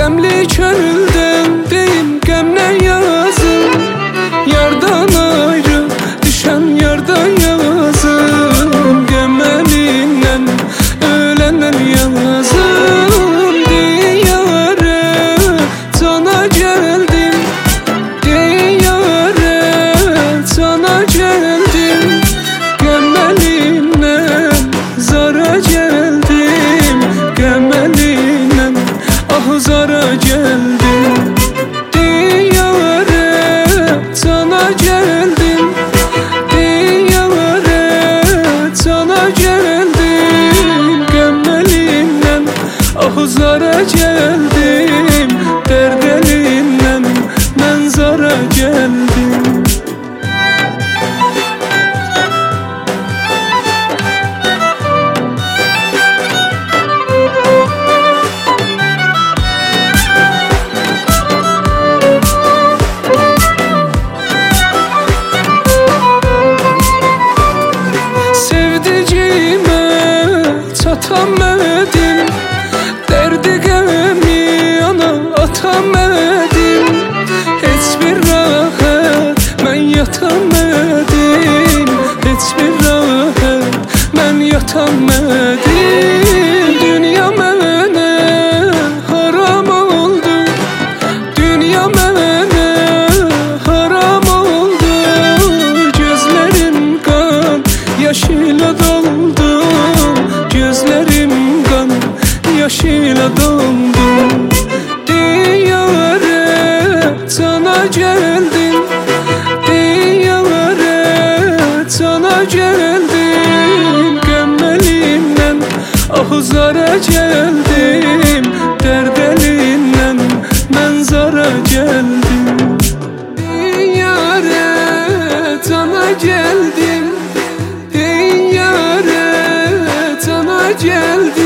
Gemli çöldüm gemle yazım, yardan ayrı düşen yardan yazım. Gemelinden ölenler yazım. Diyare sana geldim, diyare sana geldim. Gemelinden zara geldim, gemelinden ah zara geldim. Diyare sana geldim, diyare sana geldim. Gemelinden ah zara geldim, derdelinden ben zara geldim. Atamadım, derdi gemi ana atamadım. Hiçbir rahat ben yatamadım, hiçbir rahat ben yatamadım. Dünya bana haram oldu, dünya bana haram oldu. Gözlerim kan yaşıyla doldu, gözlerim kan yaşıyla doldu. Diyare sana geldim, diyare sana geldim. Gemelinden ah zara geldim, derdelinden ben zara geldim. Diyare sana geldim, diyare sana geldim.